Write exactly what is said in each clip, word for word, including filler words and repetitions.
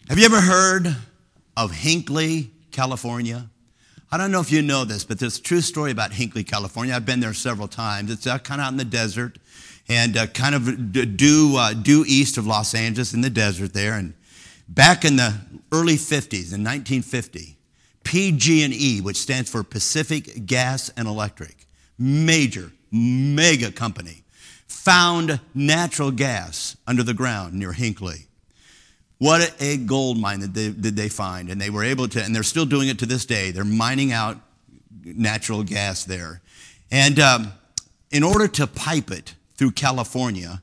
Have you ever heard of Hinckley, California? I don't know if you know this, but there's a true story about Hinckley, California. I've been there several times. It's uh, kind of out in the desert and uh, kind of due, uh, due east of Los Angeles in the desert there. And back in the early fifties, in nineteen fifty, P G and E, which stands for Pacific Gas and Electric, major, mega company, found natural gas under the ground near Hinckley. What a gold mine that they, did they find. And they were able to, and they're still doing it to this day. They're mining out natural gas there. And um, in order to pipe it through California,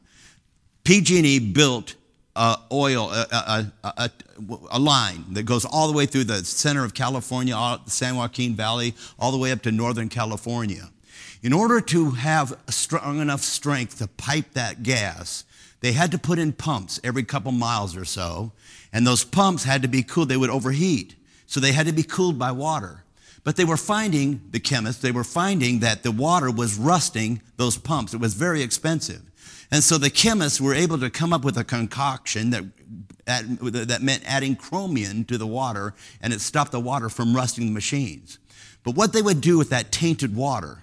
P G and E built uh, oil, a, a, a, a line that goes all the way through the center of California, all, the San Joaquin Valley, all the way up to Northern California. In order to have strong enough strength to pipe that gas, they had to put in pumps every couple miles or so, and those pumps had to be cooled. They would overheat, so they had to be cooled by water. But they were finding, the chemists, they were finding that the water was rusting those pumps. It was very expensive. And so the chemists were able to come up with a concoction that, that meant adding chromium to the water, and it stopped the water from rusting the machines. But what they would do with that tainted water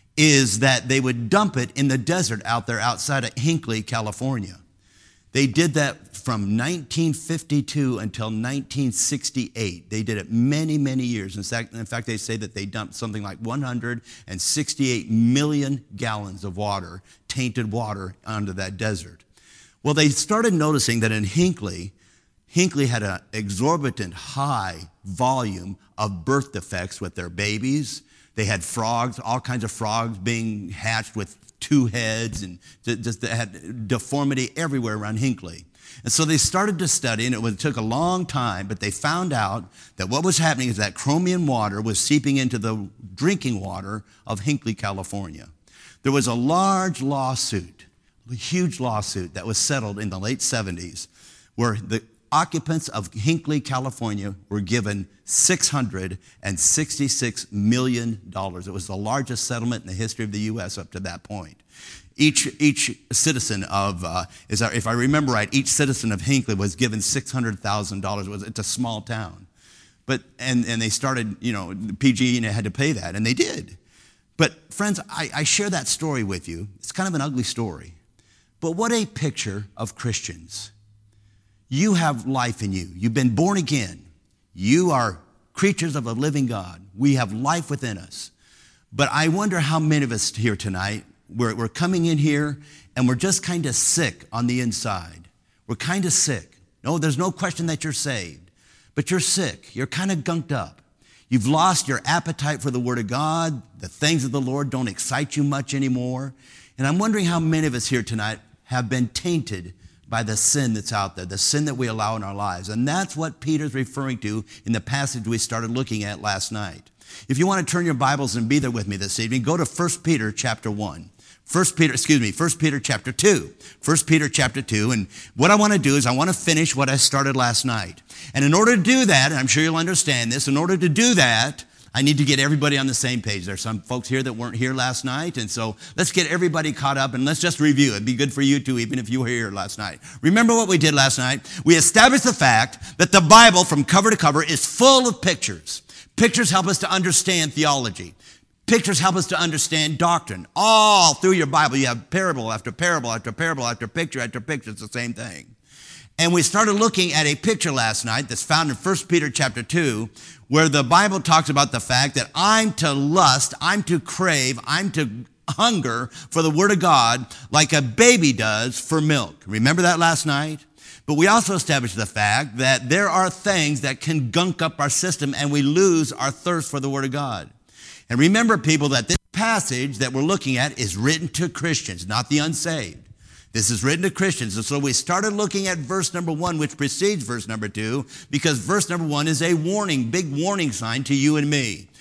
is that they would dump it in the desert out there outside of Hinckley, California. They did that from nineteen fifty-two until nineteen sixty-eight. They did it many, many years. In fact, in fact, they say that they dumped something like one hundred sixty-eight million gallons of water, tainted water, onto that desert. Well, they started noticing that in Hinckley, Hinckley had an exorbitant high volume of birth defects with their babies. They had frogs, all kinds of frogs being hatched with two heads, and just had deformity everywhere around Hinckley. And so they started to study, and it took a long time, but they found out that what was happening is that chromium water was seeping into the drinking water of Hinckley, California. There was a large lawsuit, a huge lawsuit that was settled in the late seventies, where the occupants of Hinckley, California were given six hundred sixty-six million dollars. It was the largest settlement in the history of the U S up to that point. Each, each citizen of, uh, is, if I remember right, each citizen of Hinckley was given six hundred thousand dollars. It was, it's a small town. But, and, and they started, you know, P G and had to pay that, and they did. But friends, I, I share that story with you. It's kind of an ugly story. But what a picture of Christians. You have life in you. You've been born again. You are creatures of a living God. We have life within us. But I wonder how many of us here tonight, we're, we're coming in here and we're just kind of sick on the inside. We're kind of sick. No, there's no question that you're saved, but you're sick. You're kind of gunked up. You've lost your appetite for the Word of God. The things of the Lord don't excite you much anymore. And I'm wondering how many of us here tonight have been tainted by the sin that's out there, the sin that we allow in our lives. And that's what Peter's referring to in the passage we started looking at last night. If you want to turn your Bibles and be there with me this evening, go to First Peter chapter one. First Peter, excuse me, First Peter chapter two. First Peter chapter two. And what I want to do is I want to finish what I started last night. And in order to do that, and I'm sure you'll understand this, in order to do that, I need to get everybody on the same page. There's some folks here that weren't here last night, and so let's get everybody caught up, and let's just review. It'd be good for you too, even if you were here last night. Remember what we did last night? We established the fact that the Bible, from cover to cover, is full of pictures. Pictures help us to understand theology. Pictures help us to understand doctrine. All through your Bible, you have parable after parable after parable after picture after picture. It's the same thing. And we started looking at a picture last night that's found in First Peter chapter two, where the Bible talks about the fact that I'm to lust, I'm to crave, I'm to hunger for the Word of God like a baby does for milk. Remember that last night? But we also established the fact that there are things that can gunk up our system and we lose our thirst for the Word of God. And remember, people, that this passage that we're looking at is written to Christians, not the unsaved. This is written to Christians. And so we started looking at verse number one, which precedes verse number two, because verse number one is a warning, big warning sign to you and me.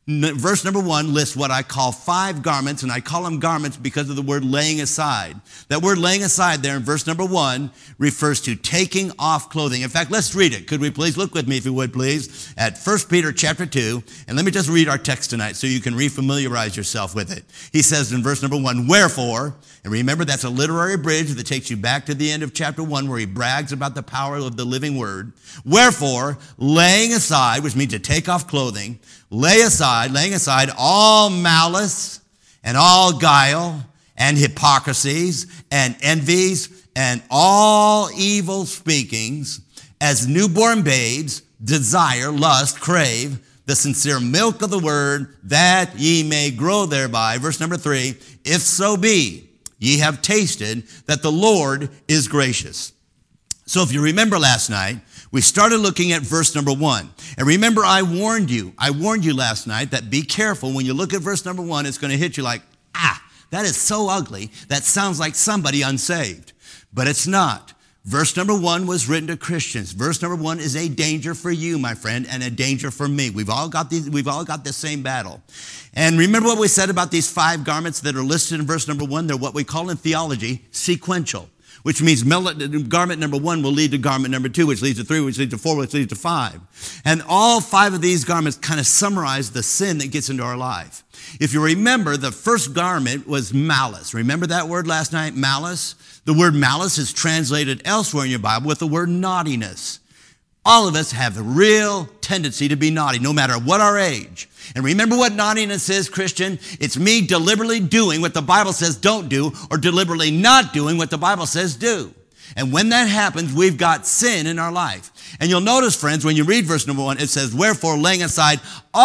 Verse number one lists what I call five garments, and I call them garments because of the word laying aside. That word laying aside there in verse number one refers to taking off clothing. In fact, let's read it. Could we please look with me, if you would, please, at First Peter chapter two, and let me just read our text tonight so you can refamiliarize yourself with it. He says in verse number one, wherefore, and remember that's a literary bridge that takes you back to the end of chapter one where he brags about the power of the living word. Wherefore, laying aside, which means to take off clothing, lay aside, laying aside all malice and all guile and hypocrisies and envies and all evil speakings, as newborn babes desire, lust, crave the sincere milk of the word, that ye may grow thereby. Verse number three, if so be ye have tasted that the Lord is gracious. So if you remember last night, we started looking at verse number one. And remember, I warned you, I warned you last night that be careful when you look at verse number one, it's going to hit you like, ah, that is so ugly. That sounds like somebody unsaved. But it's not. Verse number one was written to Christians. Verse number one is a danger for you, my friend, and a danger for me. We've all got these, we've all got the same battle. And remember what we said about these five garments that are listed in verse number one? They're what we call in theology sequential, which means garment number one will lead to garment number two, which leads to three, which leads to four, which leads to five. And all five of these garments kind of summarize the sin that gets into our life. If you remember, the first garment was malice. Remember that word last night, malice? The word malice is translated elsewhere in your Bible with the word naughtiness. All of us have a real tendency to be naughty, no matter what our age. And remember what naughtiness is, Christian? It's me deliberately doing what the Bible says don't do, or deliberately not doing what the Bible says do. And when that happens, we've got sin in our life. And you'll notice, friends, when you read verse number one, it says, wherefore laying aside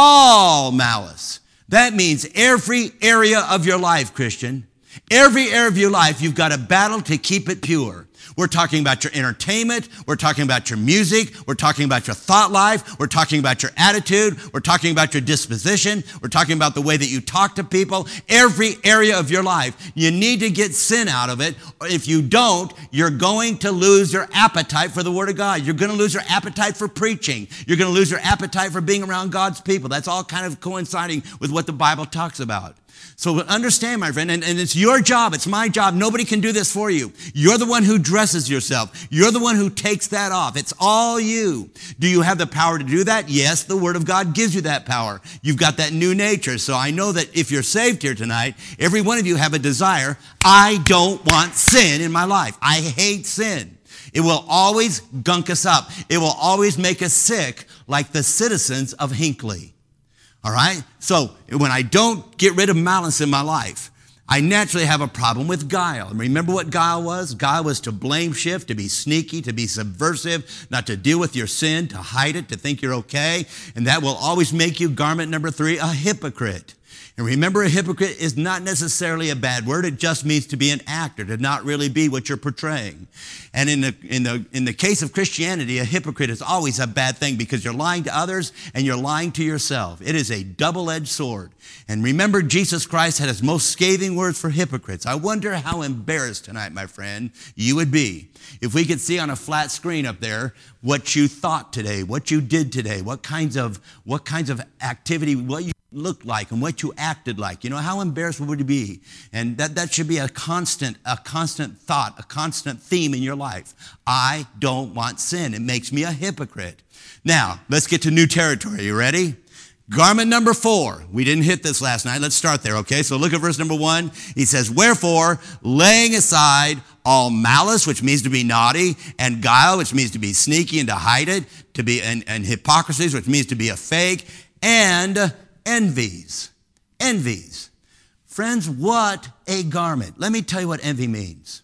all malice. That means every area of your life, Christian. Every area of your life, you've got a battle to keep it pure. We're talking about your entertainment. We're talking about your music. We're talking about your thought life. We're talking about your attitude. We're talking about your disposition. We're talking about the way that you talk to people. Every area of your life, you need to get sin out of it. If you don't, you're going to lose your appetite for the Word of God. You're going to lose your appetite for preaching. You're going to lose your appetite for being around God's people. That's all kind of coinciding with what the Bible talks about. So understand, my friend, and, and it's your job, it's my job. Nobody can do this for you. You're the one who dresses yourself. You're the one who takes that off. It's all you. Do you have the power to do that? Yes, the Word of God gives you that power. You've got that new nature. So I know that if you're saved here tonight, every one of you have a desire. I don't want sin in my life. I hate sin. It will always gunk us up. It will always make us sick, like the citizens of Hinckley. All right? So when I don't get rid of malice in my life, I naturally have a problem with guile. And remember what guile was? Guile was to blame shift, to be sneaky, to be subversive, not to deal with your sin, to hide it, to think you're okay. And that will always make you, garment number three, a hypocrite. And remember, a hypocrite is not necessarily a bad word. It just means to be an actor, to not really be what you're portraying. And in the, in the, in the case of Christianity, a hypocrite is always a bad thing because you're lying to others and you're lying to yourself. It is a double-edged sword. And remember, Jesus Christ had his most scathing words for hypocrites. I wonder how embarrassed tonight, my friend, you would be if we could see on a flat screen up there what you thought today, what you did today, what kinds of, what kinds of activity, what you looked like and what you acted like. You know, how embarrassed would you be? And that, that should be a constant, a constant thought, a constant theme in your life. I don't want sin. It makes me a hypocrite. Now, let's get to new territory. You ready? Garment number four. We didn't hit this last night. Let's start there, okay? So look at verse number one. He says, wherefore, laying aside all malice, which means to be naughty, and guile, which means to be sneaky and to hide it, to be, and, and hypocrisies, which means to be a fake, and envies. Envies. Friends, what a garment. Let me tell you what envy means.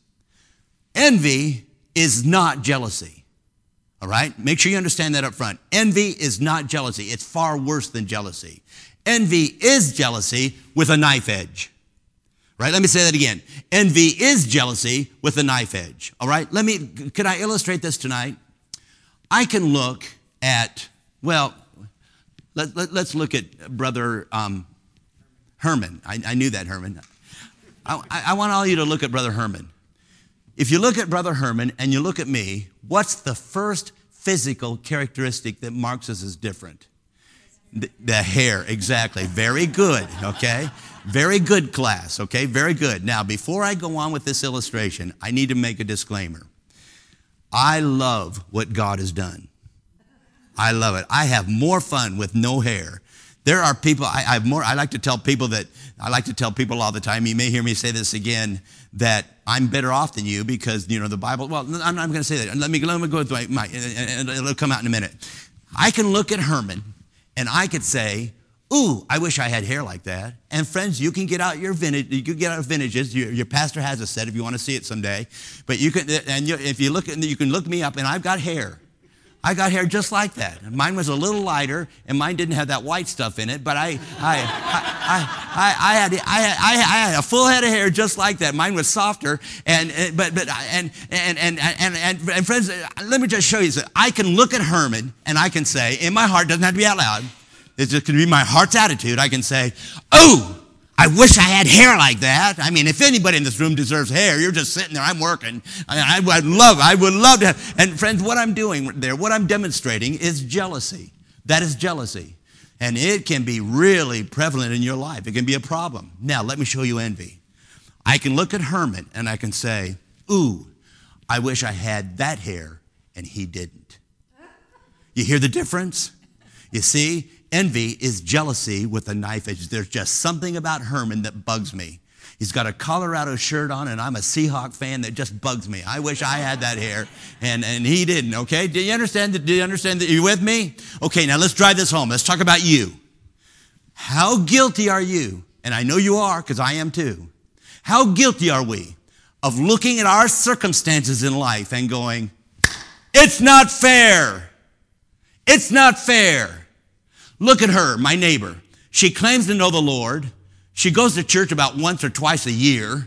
Envy is not jealousy. All right? Make sure you understand that up front. Envy is not jealousy. It's far worse than jealousy. Envy is jealousy with a knife edge. Right? Let me say that again. Envy is jealousy with a knife edge. All right? Let me, could I illustrate this tonight? I can look at, well, Let, let, let's look at Brother um, Herman. I, I knew that, Herman. I, I want all you to look at Brother Herman. If you look at Brother Herman and you look at me, what's the first physical characteristic that marks us as different? The, the hair, exactly. Very good, okay? Very good class, okay? Very good. Now, before I go on with this illustration, I need to make a disclaimer. I love what God has done. I love it. I have more fun with no hair. There are people, I, I have more, I like to tell people that, I like to tell people all the time, you may hear me say this again, that I'm better off than you because, you know, the Bible, well, I'm not going to say that. Let me, let me go with my, my, and it'll come out in a minute. I can look at Herman and I could say, ooh, I wish I had hair like that. And friends, you can get out your vintage, you can get out vintages. Your, your pastor has a set if you want to see it someday. But you can, and you, if you look, you can look me up and I've got hair. I got hair just like that. Mine was a little lighter, and mine didn't have that white stuff in it. But I, I, I, I, I had, I had, I had a full head of hair just like that. Mine was softer, and but but and and and and and, and friends, let me just show you this. I can look at Herman, and I can say, in my heart, doesn't have to be out loud. It's just going to be my heart's attitude. I can say, oh, I wish I had hair like that. I mean, if anybody in this room deserves hair, you're just sitting there. I'm working. I, I would love, I would love to have. And friends, what I'm doing there, what I'm demonstrating is jealousy. That is jealousy. And it can be really prevalent in your life. It can be a problem. Now, let me show you envy. I can look at Herman and I can say, ooh, I wish I had that hair and he didn't. You hear the difference? You see? Envy is jealousy with a knife edge. There's just something about Herman that bugs me. He's got a Colorado shirt on, and I'm a Seahawk fan that just bugs me. I wish I had that hair, and, and he didn't, okay? Do you understand? Do you understand that? Are you with me? Okay, now let's drive this home. Let's talk about you. How guilty are you? And I know you are, because I am too. How guilty are we of looking at our circumstances in life and going, it's not fair. It's not fair. Look at her, my neighbor. She claims to know the Lord. She goes to church about once or twice a year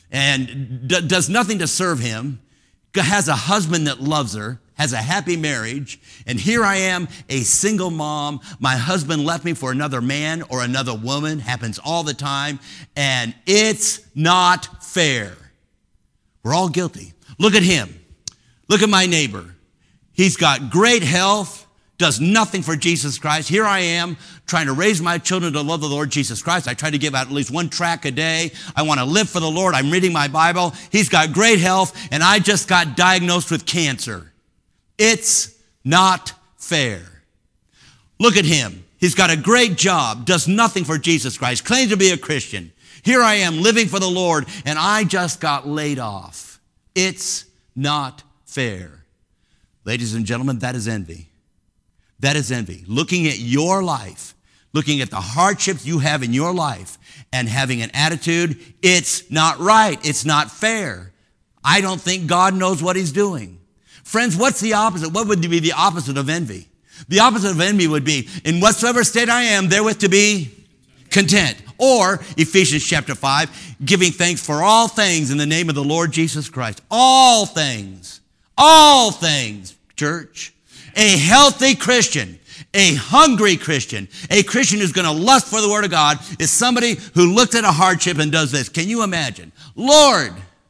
and d- does nothing to serve him, has a husband that loves her, has a happy marriage, and here I am, a single mom. My husband left me for another man or another woman, happens all the time, and it's not fair. We're all guilty. Look at him. Look at my neighbor. He's got great health, does nothing for Jesus Christ. Here I am trying to raise my children to love the Lord Jesus Christ. I try to give out at least one tract a day. I want to live for the Lord. I'm reading my Bible. He's got great health, and I just got diagnosed with cancer. It's not fair. Look at him. He's got a great job, does nothing for Jesus Christ, claims to be a Christian. Here I am living for the Lord, and I just got laid off. It's not fair. Ladies and gentlemen, that is envy. That is envy. Looking at your life, looking at the hardships you have in your life and having an attitude, it's not right. It's not fair. I don't think God knows what he's doing. Friends, what's the opposite? What would be the opposite of envy? The opposite of envy would be, in whatsoever state I am, therewith to be content. Or, Ephesians chapter five, giving thanks for all things in the name of the Lord Jesus Christ. All things. All things, church. A healthy Christian, a hungry Christian, a Christian who's going to lust for the Word of God is somebody who looks at a hardship and does this. Can you imagine? Lord,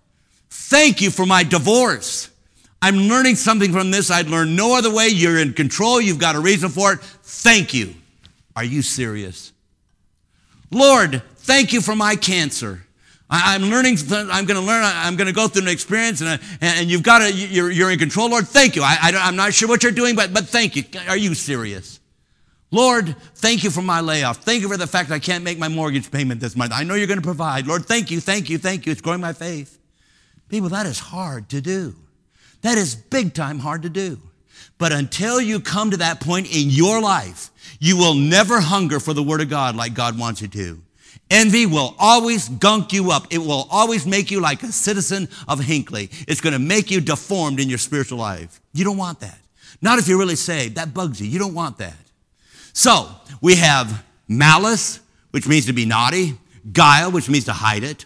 thank you for my divorce. I'm learning something from this I'd learned no other way. You're in control. You've got a reason for it. Thank you. Are you serious? Lord, thank you for my cancer. I'm learning, I'm going to learn, I'm going to go through an experience, and, and you've got to, you're, you're in control, Lord. Thank you. I, I I'm not sure what you're doing, but, but thank you. Are you serious? Lord, thank you for my layoff. Thank you for the fact that I can't make my mortgage payment this month. I know you're going to provide. Lord, thank you, thank you, thank you. It's growing my faith. People, that is hard to do. That is big time hard to do. But until you come to that point in your life, you will never hunger for the Word of God like God wants you to. Envy will always gunk you up. It will always make you like a citizen of Hinckley. It's going to make you deformed in your spiritual life. You don't want that. Not if you're really saved. That bugs you. You don't want that. So, we have malice, which means to be naughty. Guile, which means to hide it.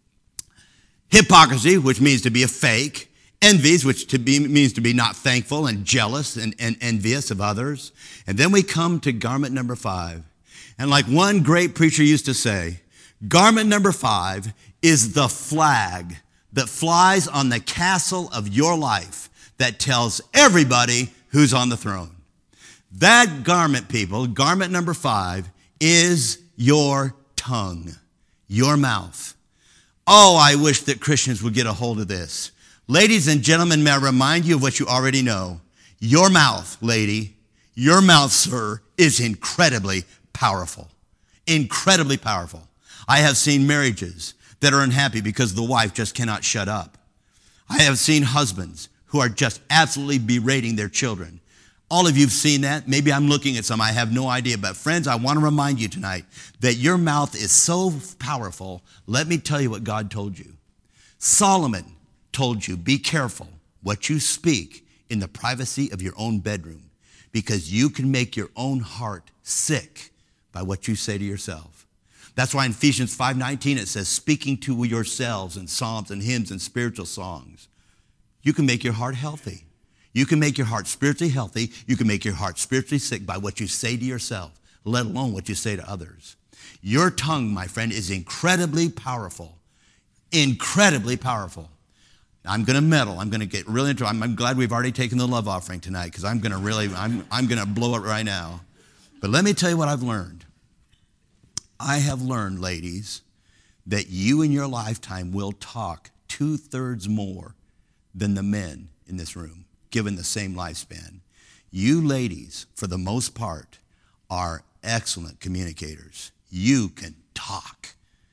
Hypocrisy, which means to be a fake. Envies, which to be, means to be not thankful and jealous and, and envious of others. And then we come to garment number five. And like one great preacher used to say, garment number five is the flag that flies on the castle of your life that tells everybody who's on the throne. That garment, people, garment number five, is your tongue, your mouth. Oh, I wish that Christians would get a hold of this. Ladies and gentlemen, may I remind you of what you already know. Your mouth, lady, your mouth, sir, is incredibly powerful. Incredibly powerful. I have seen marriages that are unhappy because the wife just cannot shut up. I have seen husbands who are just absolutely berating their children. All of you have seen that. Maybe I'm looking at some. I have no idea. But friends, I want to remind you tonight that your mouth is so powerful. Let me tell you what God told you. Solomon told you, be careful what you speak in the privacy of your own bedroom, because you can make your own heart sick by what you say to yourself. That's why in Ephesians five nineteen it says, speaking to yourselves in psalms and hymns and spiritual songs. You can make your heart healthy. You can make your heart spiritually healthy. You can make your heart spiritually sick by what you say to yourself, let alone what you say to others. Your tongue, my friend, is incredibly powerful. Incredibly powerful. I'm going to meddle. I'm going to get really into it. I'm, I'm glad we've already taken the love offering tonight, because I'm going to really, I'm, I'm going to blow it right now. But let me tell you what I've learned. I have learned, ladies, that you in your lifetime will talk two-thirds more than the men in this room, given the same lifespan. You ladies, for the most part, are excellent communicators. You can talk.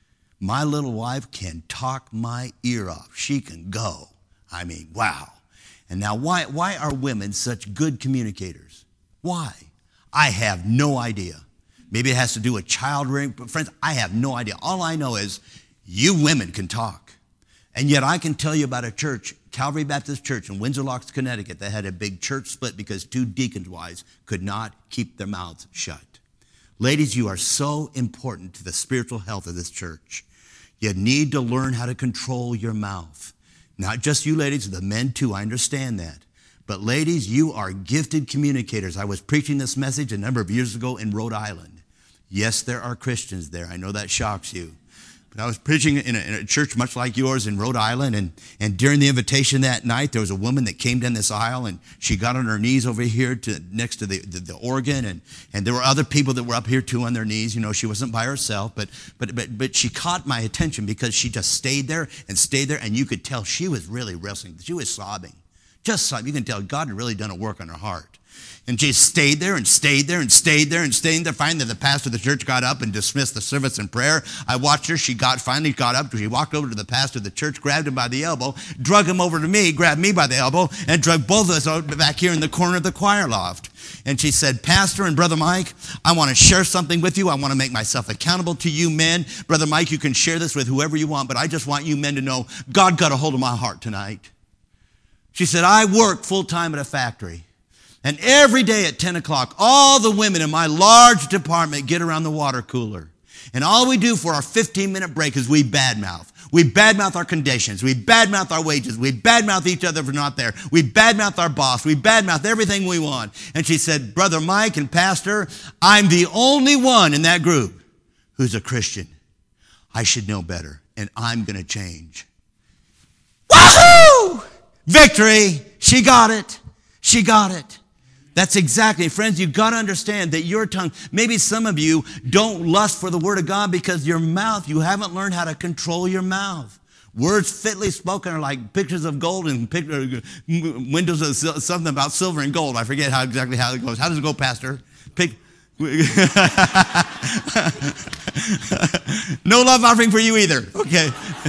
My little wife can talk my ear off. She can go. I mean, wow. And now why, why are women such good communicators? Why? I have no idea. Maybe it has to do with child rearing. But friends, I have no idea. All I know is you women can talk. And yet I can tell you about a church, Calvary Baptist Church in Windsor Locks, Connecticut, that had a big church split because two deacons' wives could not keep their mouths shut. Ladies, you are so important to the spiritual health of this church. You need to learn how to control your mouth. Not just you ladies, the men too, I understand that. But ladies, you are gifted communicators. I was preaching this message a number of years ago in Rhode Island. Yes, there are Christians there. I know that shocks you. But I was preaching in a, in a church much like yours in Rhode Island, and, and during the invitation that night, there was a woman that came down this aisle, and she got on her knees over here to next to the, the, the organ, and, and there were other people that were up here too on their knees. You know, she wasn't by herself, but, but, but, but she caught my attention because she just stayed there and stayed there, and you could tell she was really wrestling. She was sobbing. Just sobbing. You can tell God had really done a work on her heart. And she stayed there and stayed there and stayed there and stayed there. Finally, the pastor of the church got up and dismissed the service in prayer. I watched her. She got finally got up. She walked over to the pastor of the church, grabbed him by the elbow, drug him over to me, grabbed me by the elbow, and drug both of us out back here in the corner of the choir loft. And she said, Pastor and Brother Mike, I want to share something with you. I want to make myself accountable to you men. Brother Mike, you can share this with whoever you want, but I just want you men to know God got a hold of my heart tonight. She said, I work full-time at a factory. And every day at ten o'clock, all the women in my large department get around the water cooler. And all we do for our fifteen-minute break is we badmouth. We badmouth our conditions. We badmouth our wages. We badmouth each other if we're not there. We badmouth our boss. We badmouth everything we want. And she said, Brother Mike and Pastor, I'm the only one in that group who's a Christian. I should know better, and I'm going to change. Woohoo! Victory! She got it. She got it. That's exactly, friends, you've got to understand that your tongue, maybe some of you don't lust for the word of God because your mouth, you haven't learned how to control your mouth. Words fitly spoken are like pictures of gold and picture, windows of something about silver and gold. I forget how exactly how it goes. How does it go, Pastor? Pick. No love offering for you either. Okay.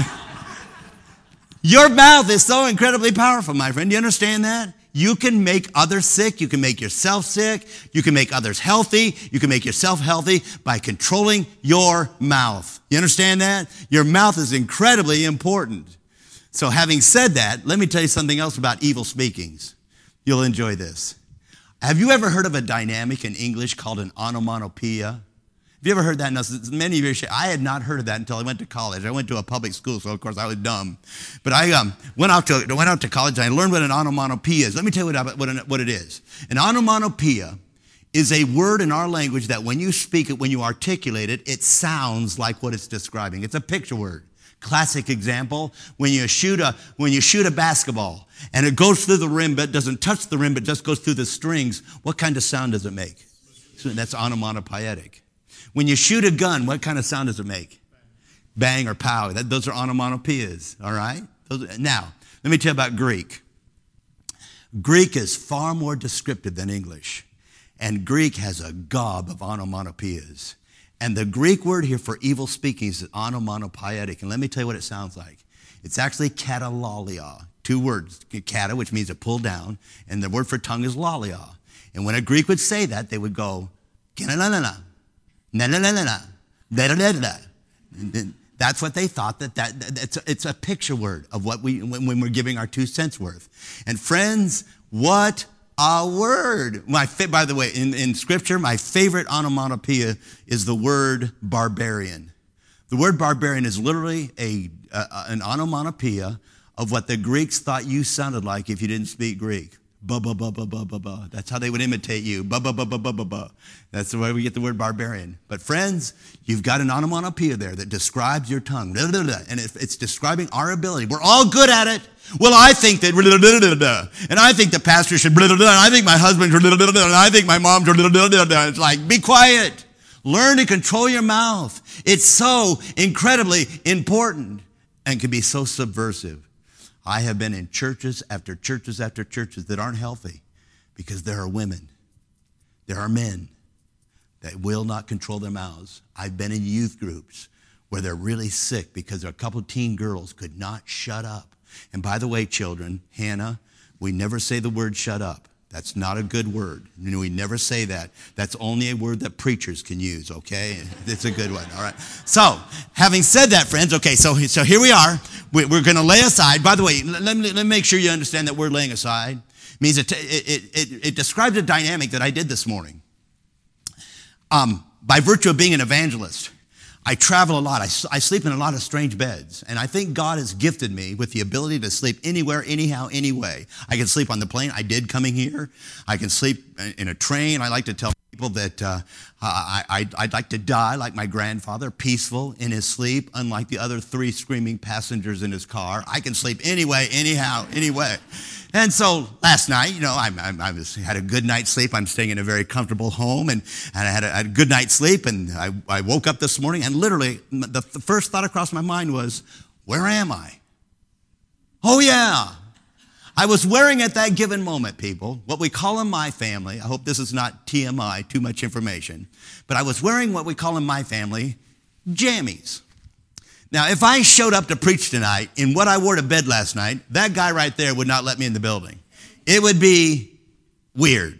Your mouth is so incredibly powerful, my friend. Do you understand that? You can make others sick. You can make yourself sick. You can make others healthy. You can make yourself healthy by controlling your mouth. You understand that? Your mouth is incredibly important. So having said that, let me tell you something else about evil speakings. You'll enjoy this. Have you ever heard of a dynamic in English called an onomatopoeia? Have you ever heard that? Now, many of you, I had not heard of that until I went to college. I went to a public school, so of course I was dumb. But I um, went out to went out to college and I learned what an onomatopoeia is. Let me tell you what, what, what it is. An onomatopoeia is a word in our language that when you speak it, when you articulate it, it sounds like what it's describing. It's a picture word. Classic example, when you shoot a when you shoot a basketball and it goes through the rim but doesn't touch the rim but just goes through the strings, what kind of sound does it make? So that's onomatopoetic. When you shoot a gun, what kind of sound does it make? Bang or pow. That, those are onomatopoeias, all right? Those, now, let me tell you about Greek. Greek is far more descriptive than English, and Greek has a gob of onomatopoeias. And the Greek word here for evil speaking is onomatopoetic. And let me tell you what it sounds like. It's actually katalalia. Two words, kata, which means to pull down, and the word for tongue is lalia. And when a Greek would say that, they would go, na-na-na-na, na-na-na-na-na, da-da-da-da. That's what they thought, that, that, that it's, a, it's a picture word of what we, when, when we're giving our two cents worth. And friends, what a word. My, by the way, in, in Scripture, my favorite onomatopoeia is the word barbarian. The word barbarian is literally a, a an onomatopoeia of what the Greeks thought you sounded like if you didn't speak Greek. Ba ba ba ba ba ba ba. That's how they would imitate you. Ba ba ba ba ba ba ba. That's the way we get the word barbarian. But friends, you've got an onomatopoeia there that describes your tongue, blah, blah, blah, and it's describing our ability. We're all good at it. Well, I think that, blah, blah, blah, blah, and I think the pastor should, blah, blah, blah, and I think my husband should, blah, blah, blah, and I think my mom should, blah, blah, blah, blah. It's like, be quiet. Learn to control your mouth. It's so incredibly important and can be so subversive. I have been in churches after churches after churches that aren't healthy because there are women, there are men that will not control their mouths. I've been in youth groups where they're really sick because a couple of teen girls could not shut up. And by the way, children, Hannah, we never say the word shut up. That's not a good word. We never say that. That's only a word that preachers can use, okay? It's a good one, all right? So, having said that, friends, okay, so, so here we are. We're going to lay aside. By the way, let me, let me make sure you understand that word laying aside means it, it, it, it describes a dynamic that I did this morning. Um, by virtue of being an evangelist, I travel a lot. I, I sleep in a lot of strange beds. And I think God has gifted me with the ability to sleep anywhere, anyhow, anyway. I can sleep on the plane. I did coming here. I can sleep in a train. I like to tell people that uh, I, I, I'd like to die like my grandfather, peaceful in his sleep, unlike the other three screaming passengers in his car. I can sleep anyway, anyhow, anyway. And so last night, you know, I, I, I was, had a good night's sleep. I'm staying in a very comfortable home, and, and I had a, had a good night's sleep, and I, I woke up this morning, and literally the, the first thought across my mind was, where am I? Oh, yeah. I was wearing at that given moment, people, what we call in my family, I hope this is not T M I, too much information, but I was wearing what we call in my family jammies. Now, if I showed up to preach tonight in what I wore to bed last night, that guy right there would not let me in the building. It would be weird.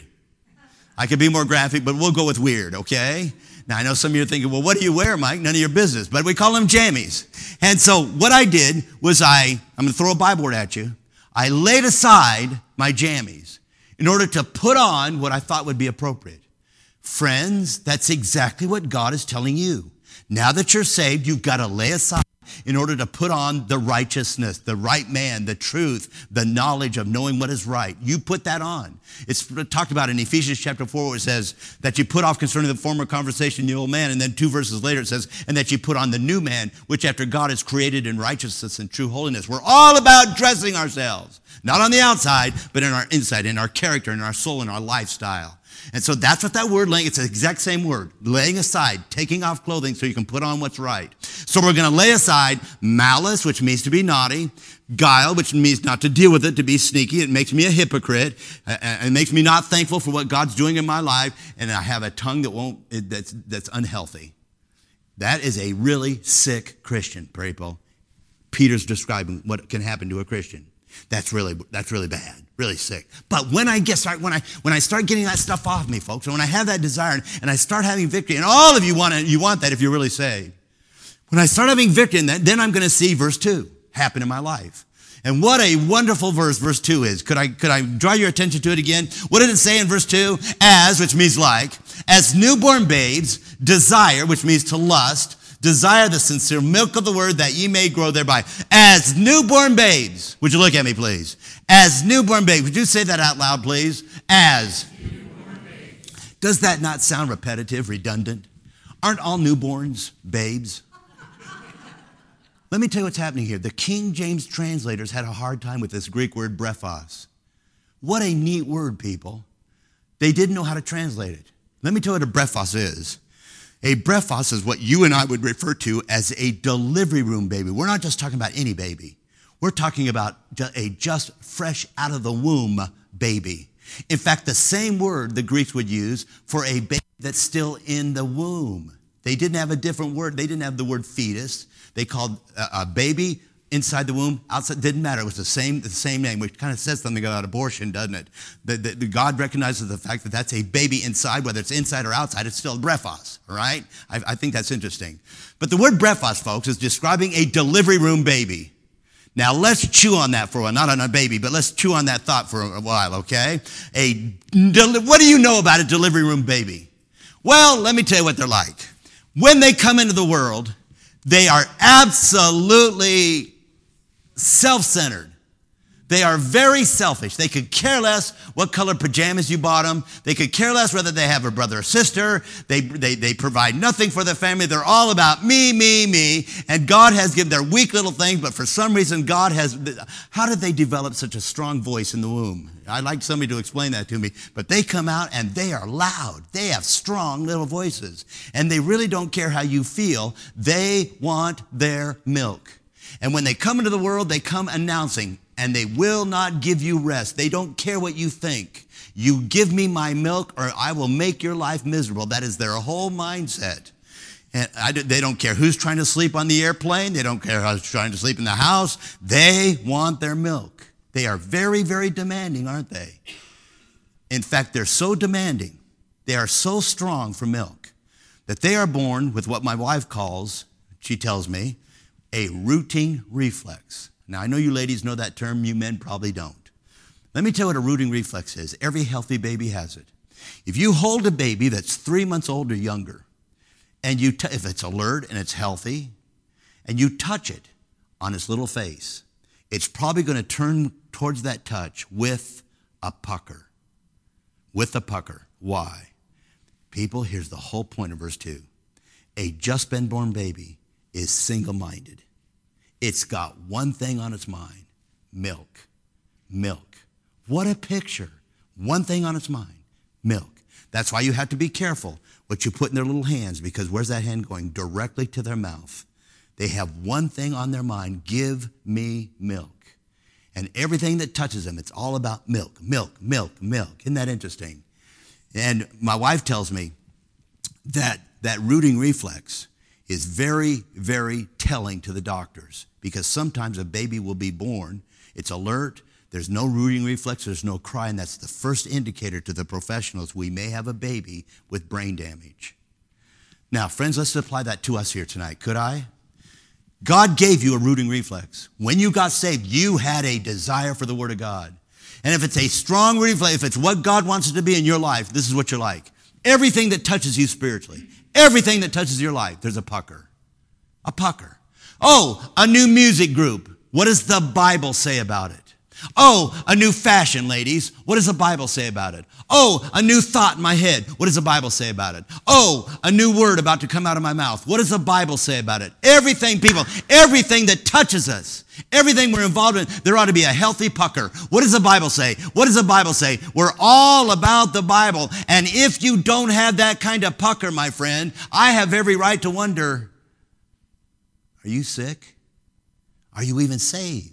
I could be more graphic, but we'll go with weird, okay? Now, I know some of you are thinking, well, what do you wear, Mike? None of your business. But we call them jammies. And so what I did was I, I'm going to throw a Bible word at you. I laid aside my jammies in order to put on what I thought would be appropriate. Friends, that's exactly what God is telling you. Now that you're saved, you've got to lay aside in order to put on the righteousness, the right man, the truth, the knowledge of knowing what is right. You put that on. It's talked about in Ephesians chapter four where it says that you put off concerning the former conversation the old man, and then two verses later it says, and that you put on the new man, which after God is created in righteousness and true holiness. We're all about dressing ourselves, not on the outside, but in our inside, in our character, in our soul, in our lifestyle. And so that's what that word laying, it's the exact same word, laying aside, taking off clothing so you can put on what's right. So we're going to lay aside malice, which means to be naughty, guile, which means not to deal with it, to be sneaky. It makes me a hypocrite. It makes me not thankful for what God's doing in my life. And I have a tongue that won't, that's, that's unhealthy. That is a really sick Christian, people. Peter's describing what can happen to a Christian. That's really, that's really bad, really sick. But when I get start, when I when I start getting that stuff off me, folks, and when I have that desire and I start having victory, and all of you want to, you want that if you're really saved. When I start having victory in that, then I'm going to see verse two happen in my life. And what a wonderful verse verse two is. Could I could I draw your attention to it again? What did it say in verse two? As, which means like, as newborn babes, desire, which means to lust. Desire the sincere milk of the word that ye may grow thereby. As newborn babes. Would you look at me, please? As newborn babes. Would you say that out loud, please? As. Does that not sound repetitive, redundant? Aren't all newborns babes? let me tell you what's happening here. The King James translators had a hard time with this Greek word brephos. What a neat word, people. They didn't know how to translate it. Let me tell you what a brephos is. A brephos is what you and I would refer to as a delivery room baby. We're not just talking about any baby. We're talking about a just fresh out of the womb baby. In fact, the same word the Greeks would use for a baby that's still in the womb. They didn't have a different word. They didn't have the word fetus. They called a baby inside the womb, outside, didn't matter. It was the same, the same name, which kind of says something about abortion, doesn't it? The, the, the God recognizes the fact that that's a baby inside, whether it's inside or outside, it's still brephos, all right? I, I think that's interesting. But the word brephos, folks, is describing a delivery room baby. Now, let's chew on that for a while. Not on a baby, but let's chew on that thought for a while, okay? A What do you know about a delivery room baby? Well, let me tell you what they're like. When they come into the world, they are absolutely self-centered. They are very selfish. They could care less what color pajamas you bought them. They could care less whether they have a brother or sister. They, they, they provide nothing for their family. They're all about me, me, me. And God has given their weak little things, but for some reason God has, how did they develop such a strong voice in the womb? I'd like somebody to explain that to me. But they come out and they are loud. They have strong little voices. And they really don't care how you feel. They want their milk. And when they come into the world, they come announcing, and they will not give you rest. They don't care what you think. You give me my milk or I will make your life miserable. That is their whole mindset. And I, they don't care who's trying to sleep on the airplane. They don't care who's trying to sleep in the house. They want their milk. They are very, very demanding, aren't they? In fact, they're so demanding, they are so strong for milk, that they are born with what my wife calls, she tells me, a rooting reflex. Now, I know you ladies know that term. You men probably don't. Let me tell you what a rooting reflex is. Every healthy baby has it. If you hold a baby that's three months old or younger, and you t- if it's alert and it's healthy, and you touch it on its little face, it's probably going to turn towards that touch with a pucker. With a pucker. Why? People, here's the whole point of verse two. A just been born baby is single-minded. It's got one thing on its mind, milk, milk. What a picture. One thing on its mind, milk. That's why you have to be careful what you put in their little hands, because where's that hand going? Directly to their mouth. They have one thing on their mind, give me milk. And everything that touches them, it's all about milk, milk, milk, milk. Isn't that interesting? And my wife tells me that that rooting reflex is very, very telling to the doctors, because sometimes a baby will be born, it's alert, there's no rooting reflex, there's no cry, and that's the first indicator to the professionals we may have a baby with brain damage. Now, friends, let's apply that to us here tonight. Could I? God gave you a rooting reflex. When you got saved, you had a desire for the Word of God. And if it's a strong reflex, if it's what God wants it to be in your life, this is what you're like. Everything that touches you spiritually, everything that touches your life, there's a pucker. A pucker. Oh, a new music group. What does the Bible say about it? Oh, a new fashion, ladies. What does the Bible say about it? Oh, a new thought in my head. What does the Bible say about it? Oh, a new word about to come out of my mouth. What does the Bible say about it? Everything, people, everything that touches us, everything we're involved in, there ought to be a healthy pucker. What does the Bible say? What does the Bible say? We're all about the Bible. And if you don't have that kind of pucker, my friend, I have every right to wonder, are you sick? Are you even saved?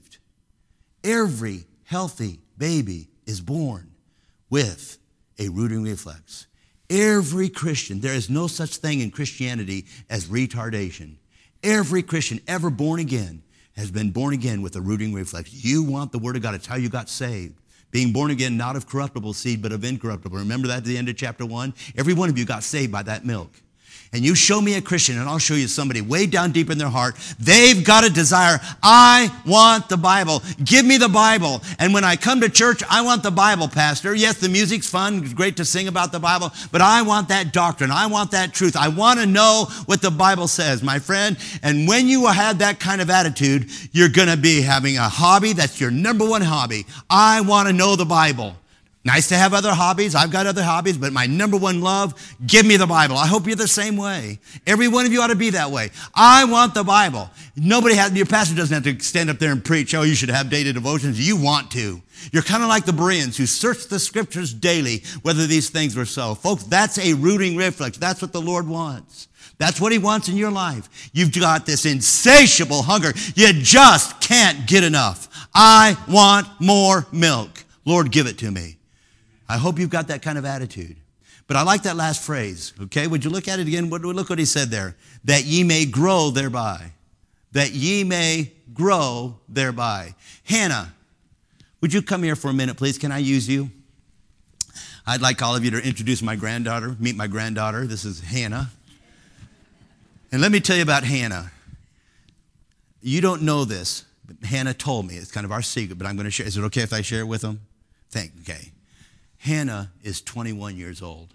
Every healthy baby is born with a rooting reflex. Every Christian, there is no such thing in Christianity as retardation. Every Christian ever born again has been born again with a rooting reflex. You want the Word of God. It's how you got saved. Being born again, not of corruptible seed, but of incorruptible. Remember that at the end of chapter one? Every one of you got saved by that milk. And you show me a Christian, and I'll show you somebody way down deep in their heart. They've got a desire. I want the Bible. Give me the Bible. And when I come to church, I want the Bible, Pastor. Yes, the music's fun. It's great to sing about the Bible. But I want that doctrine. I want that truth. I want to know what the Bible says, my friend. And when you have that kind of attitude, you're going to be having a hobby that's your number one hobby. I want to know the Bible. Nice to have other hobbies. I've got other hobbies, but my number one love, give me the Bible. I hope you're the same way. Every one of you ought to be that way. I want the Bible. Nobody has, your pastor doesn't have to stand up there and preach, oh, you should have daily devotions. You want to. You're kind of like the Bereans who searched the scriptures daily, whether these things were so. Folks, that's a rooting reflex. That's what the Lord wants. That's what he wants in your life. You've got this insatiable hunger. You just can't get enough. I want more milk. Lord, give it to me. I hope you've got that kind of attitude. But I like that last phrase, okay? Would you look at it again? Look what he said there. That ye may grow thereby. That ye may grow thereby. Hannah, would you come here for a minute, please? Can I use you? I'd like all of you to introduce my granddaughter, meet my granddaughter. This is Hannah. And let me tell you about Hannah. You don't know this, but Hannah told me. It's kind of our secret, but I'm going to share. Is it okay if I share it with them? Thank you. Okay. Hannah is twenty-one years old.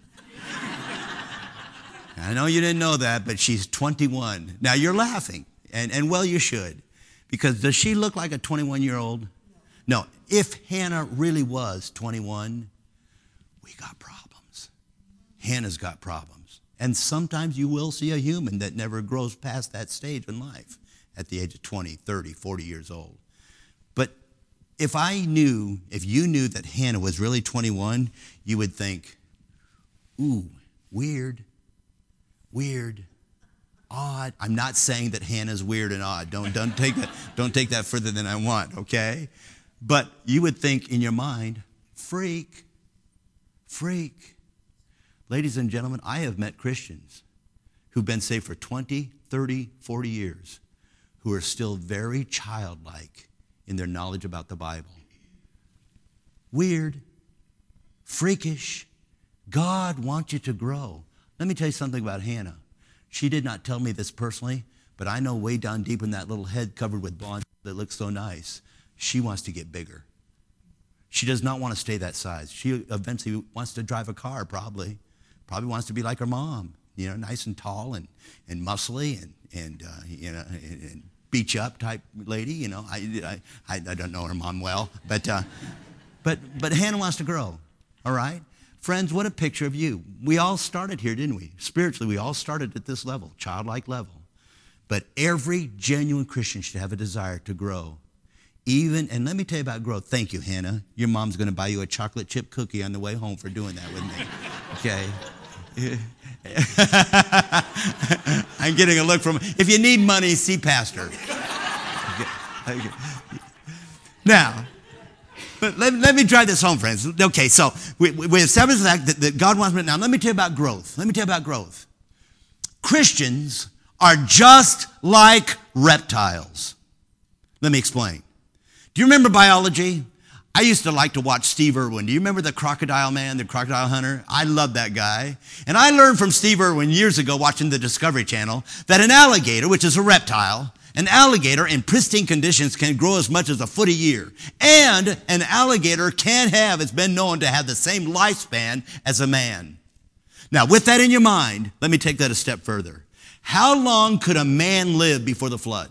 I know you didn't know that, but she's twenty-one. Now, you're laughing, and, and well, you should, because does she look like a twenty-one-year-old? No. If Hannah really was twenty-one, we got problems. Hannah's got problems. And sometimes you will see a human that never grows past that stage in life at the age of twenty, thirty, forty years old. But if I knew, if you knew that Hannah was really twenty-one, you would think, ooh, weird, weird, odd. I'm not saying that Hannah's weird and odd. Don't, don't, take that, don't take that further than I want, okay? But you would think in your mind, freak, freak. Ladies and gentlemen, I have met Christians who've been saved for twenty, thirty, forty years who are still very childlike in their knowledge about the Bible. Weird, freakish. God wants you to grow. Let me tell you something about Hannah. She did not tell me this personally, but I know way down deep in that little head covered with blonde that looks so nice, she wants to get bigger. She does not want to stay that size. She eventually wants to drive a car, probably. Probably wants to be like her mom, you know, nice and tall and, and muscly and, and uh, you know, and, and beach up type lady, you know. I, I, I don't know her mom well, but, uh, but, but Hannah wants to grow, all right? Friends, what a picture of you. We all started here, didn't we? Spiritually, we all started at this level, childlike level. But every genuine Christian should have a desire to grow. Even, and let me tell you about growth. Thank you, Hannah. Your mom's going to buy you a chocolate chip cookie on the way home for doing that with me, okay? I'm getting a look from, if you need money, see pastor. Okay. Okay. Now, but let, let me drive this home, friends. Okay, so we, we established the fact that, that God wants me. Now, let me tell you about growth. Let me tell you about growth. Christians are just like reptiles. Let me explain. Do you remember biology? I used to like to watch Steve Irwin. Do you remember the crocodile man, the crocodile hunter? I love that guy. And I learned from Steve Irwin years ago watching the Discovery Channel that an alligator, which is a reptile, an alligator in pristine conditions can grow as much as a foot a year. And an alligator can have, it's been known to have the same lifespan as a man. Now, with that in your mind, let me take that a step further. How long could a man live before the flood?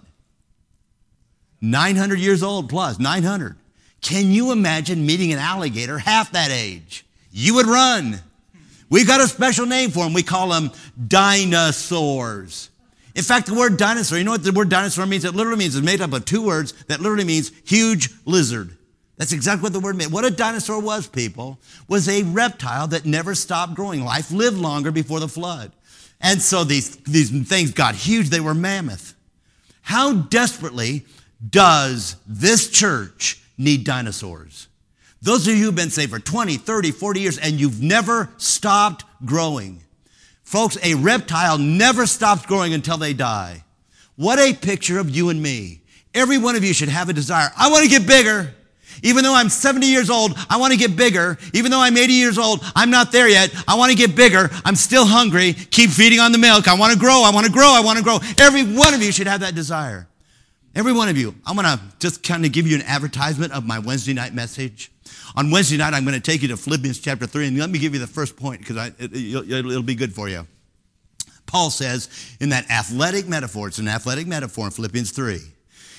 nine hundred years old plus, nine hundred. Can you imagine meeting an alligator half that age? You would run. We've got a special name for them. We call them dinosaurs. In fact, the word dinosaur, you know what the word dinosaur means? It literally means, it's made up of two words that literally means huge lizard. That's exactly what the word meant. What a dinosaur was, people, was a reptile that never stopped growing. Life lived longer before the flood. And so these, these things got huge. They were mammoth. How desperately does this church need dinosaurs? Those of you who've been saved for twenty, thirty, forty years and you've never stopped growing. Folks, a reptile never stops growing until they die. What a picture of you and me. Every one of you should have a desire. I want to get bigger. Even though I'm seventy years old, I want to get bigger. Even though I'm eighty years old, I'm not there yet. I want to get bigger. I'm still hungry. Keep feeding on the milk. I want to grow. I want to grow. I want to grow. Every one of you should have that desire. Every one of you. I'm going to just kind of give you an advertisement of my Wednesday night message. On Wednesday night, I'm going to take you to Philippians chapter three, and let me give you the first point because I, it, it'll, it'll be good for you. Paul says in that athletic metaphor, it's an athletic metaphor in Philippians three.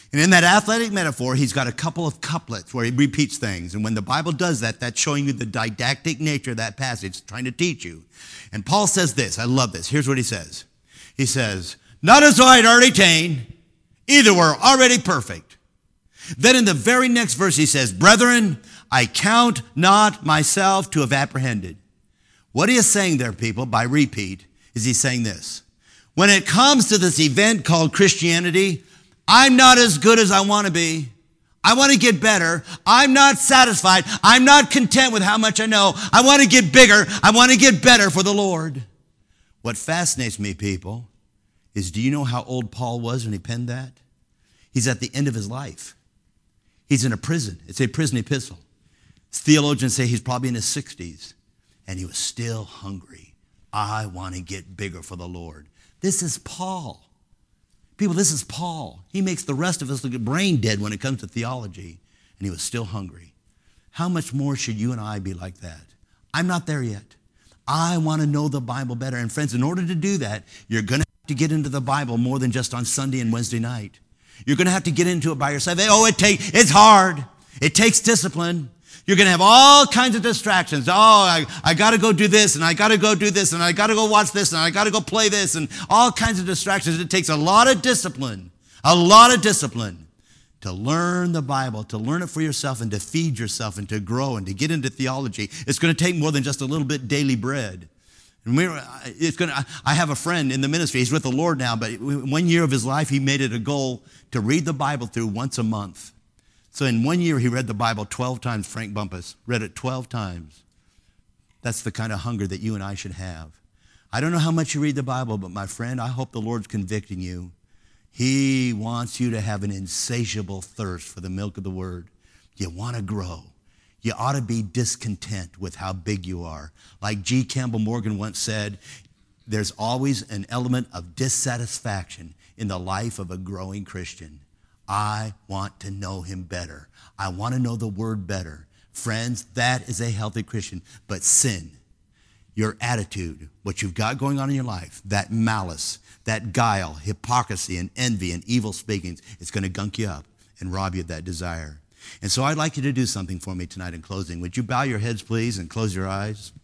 And in that athletic metaphor, he's got a couple of couplets where he repeats things. And when the Bible does that, that's showing you the didactic nature of that passage, trying to teach you. And Paul says this. I love this. Here's what he says. He says, not as though I had already attained, either were already perfect. Then in the very next verse, he says, brethren, I count not myself to have apprehended. What he is saying there, people, by repeat, is he's saying this. When it comes to this event called Christianity, I'm not as good as I want to be. I want to get better. I'm not satisfied. I'm not content with how much I know. I want to get bigger. I want to get better for the Lord. What fascinates me, people, is do you know how old Paul was when he penned that? He's at the end of his life. He's in a prison. It's a prison epistle. Theologians say he's probably in his sixties, and he was still hungry. I want to get bigger for the Lord. This is Paul. People, this is Paul. He makes the rest of us look brain dead when it comes to theology, and he was still hungry. How much more should you and I be like that? I'm not there yet. I want to know the Bible better. And friends, in order to do that, you're going to have to get into the Bible more than just on Sunday and Wednesday night. You're going to have to get into it by yourself. Oh, it take, it's hard. It takes discipline. You're going to have all kinds of distractions. Oh, I, I got to go do this, and I got to go do this, and I got to go watch this, and I got to go play this, and all kinds of distractions. It takes a lot of discipline, a lot of discipline to learn the Bible, to learn it for yourself, and to feed yourself, and to grow, and to get into theology. It's going to take more than just a little bit daily bread. And we, it's going to, I have a friend in the ministry. He's with the Lord now, but one year of his life, he made it a goal to read the Bible through once a month. So in one year, he read the Bible twelve times. Frank Bumpus read it twelve times. That's the kind of hunger that you and I should have. I don't know how much you read the Bible, but my friend, I hope the Lord's convicting you. He wants you to have an insatiable thirst for the milk of the Word. You want to grow. You ought to be discontent with how big you are. Like G. Campbell Morgan once said, there's always an element of dissatisfaction in the life of a growing Christian. I want to know him better. I want to know the Word better. Friends, that is a healthy Christian. But sin, your attitude, what you've got going on in your life, that malice, that guile, hypocrisy, and envy, and evil speakings, it's going to gunk you up and rob you of that desire. And so I'd like you to do something for me tonight in closing. Would you bow your heads, please, and close your eyes?